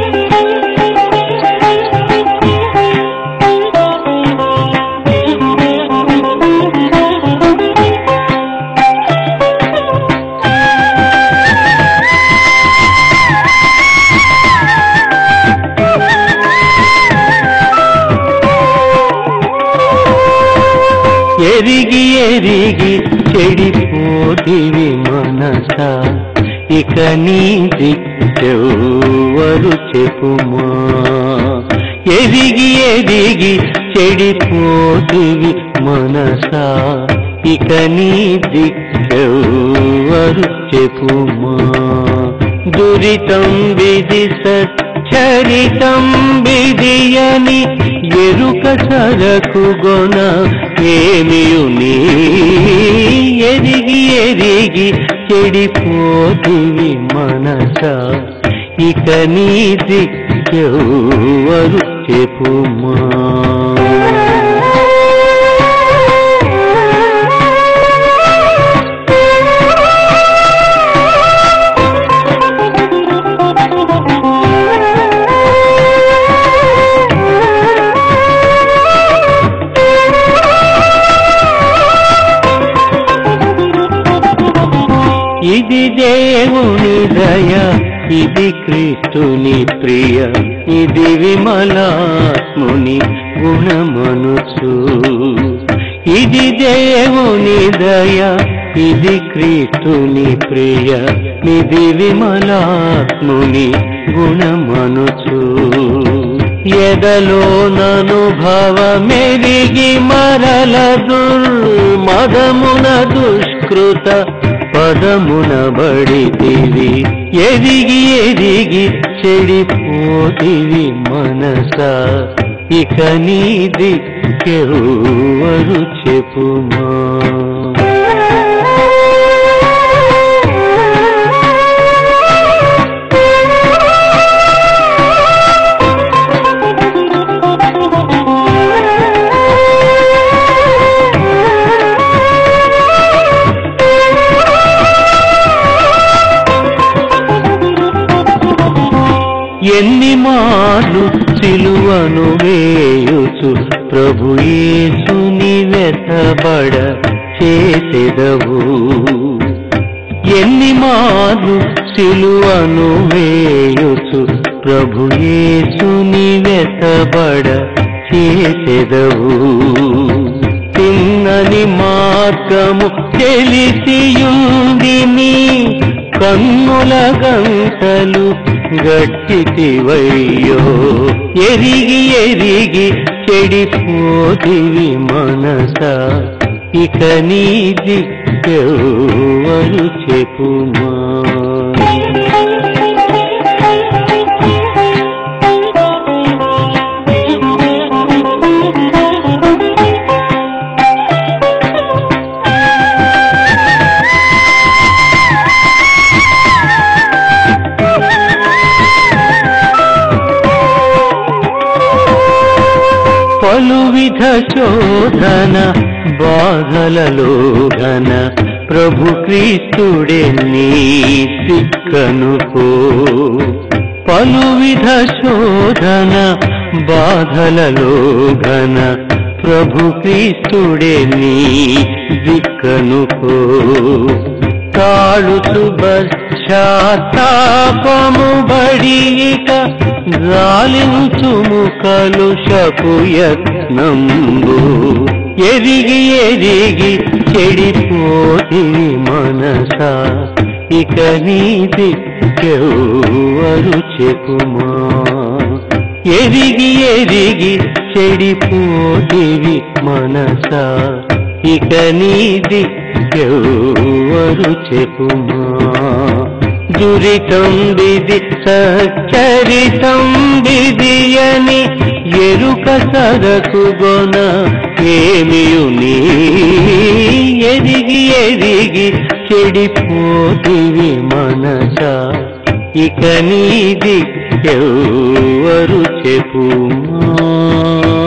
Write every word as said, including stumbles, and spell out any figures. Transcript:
ఎరిగి ఎరిగి చెడిపోతివి మనసా ఇక నీ దిక్కెవ్వరు చెప్పుమా ఎరిగి ఎరిగి చెడిపోతివి మనసా ఇక నీ దిక్కెవ్వరు చెప్పుమా దురితం విధి సచ్చరితం విధియని ఎరుక సరకు గొన ఏమియు నీ ఎరిగి ఎరిగి చెడిపోతివి మనసా ఇక నీ దిక్కెవ్వరు చెప్పుమా ఇది దేవుని దయ ఇది క్రీస్తుని ప్రియ ఇది విమలాత్ముని గుణమనుచు ఇది దేవుని దయ ఇది క్రీస్తుని ప్రియ ఇది విమలాత్ముని గుణమనుచు ఎదలో ననుభవ మెరిగి మరల దుర్మదమున దుష్కృత పదమున బడితివి ఎదిగి ఎదిగి చెడిపోతివి మనసా ఇక నీ దిక్కెవ్వరు చెప్పుమా ఎన్ని మార్లు సిలువను వేయుచు ప్రభు యేసుని వెతబడ చేసెదవు ఎన్ని మార్లు సిలువను వేయుచు ప్రభు యేసుని వెతబడ చేసెదవు తిన్నని మార్గము తెలిసియుంది నీ కన్నుల గంటలు గట్టితివయ్యో ఎరిగి ఎరిగి చెడిపోతివి మనసా ఇక నీ దిక్కెవ్వరు చెప్పుమా పలువిధ శోధన బాధలలో ఘన ప్రభు క్రీస్తుడే నీ దిక్కనుకో పలువిధ శోధన బాధలలో ఘన ప్రభు క్రీస్తుడే నీ దిక్కనుకో తాళుచు పశ్చాత్తాపము బడిక జాలించుము కలుషపు యత్నంబు ఎరిగి ఎరిగి చెడిపోతివి మనసా ఇక నీ దిక్కెవ్వరు చెప్పుమా ఎరిగి ఎరిగి చెడిపోతివి మనసా ఇక నీ దిక్కెవ్వరు చెప్పుమా దురితం విధి సచ్చరితం విధియని ఎరుక సరకు గొన ఏమియు నీ ఎదిగి ఎదిగి చెడిపోతివి మనసా ఇక నీ దిక్కెవ్వరు చెప్పుమా